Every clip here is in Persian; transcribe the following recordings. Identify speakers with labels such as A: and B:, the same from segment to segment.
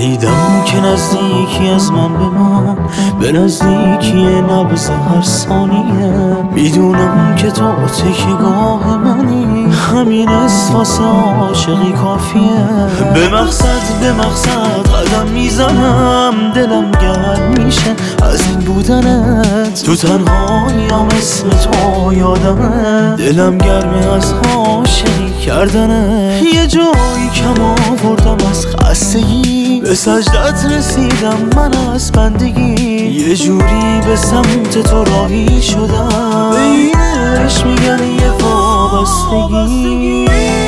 A: شنیدم که نزدیکی از من به من، به نزدیکی نبض هر ثانیه. میدونم که تو تکیه‌گاه منی، همین اسفاس عاشقی کافیه. به مقصد قدم میزنم، دلم گرم میشه از این بودنت. تو تنهاییام اسم تو یادمه، دلم گرمه از عاشقی کردنت. یه جایی کم آوردم از خستگی، به سجدت رسیدم من از بندگی. یه جوری به سمت تو راهی شدم، به اینش میگن یه وابستگی.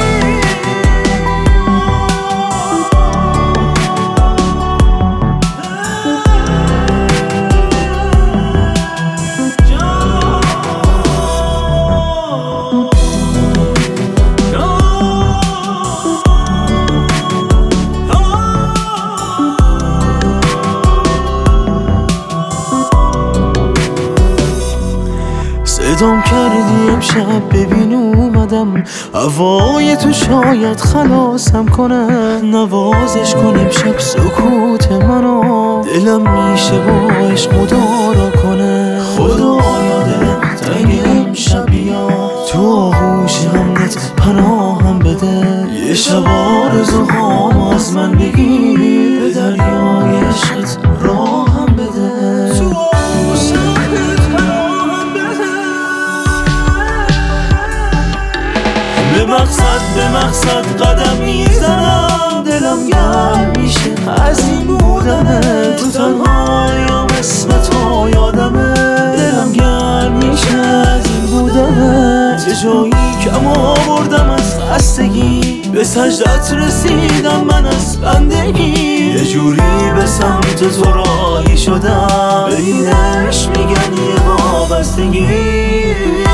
A: صدام کردی امشب ببین اومدم، هوای تو شاید خلاصم کنه. نوازش کن امشب سکوت منو، دلم میشه با عشق مدارا کنه. خدایا دلم تنگ امشب بیا، تو آغوش همت پناهم بده. یه شب آرزوهام از من بگیر، به دریای عشقت راهم بده. به مقصد قدم میزنم، دلم گرم میشه از این بودنت. تو تنهاییام اسم تو یادمه، دلم گرم میشه از این بودنت. یه جایی کم آوردم از خستگی، به سجدت رسیدم من از بندگی. یه جوری به سمت تو راهی شدم، به اینش میگن یه وابستگی.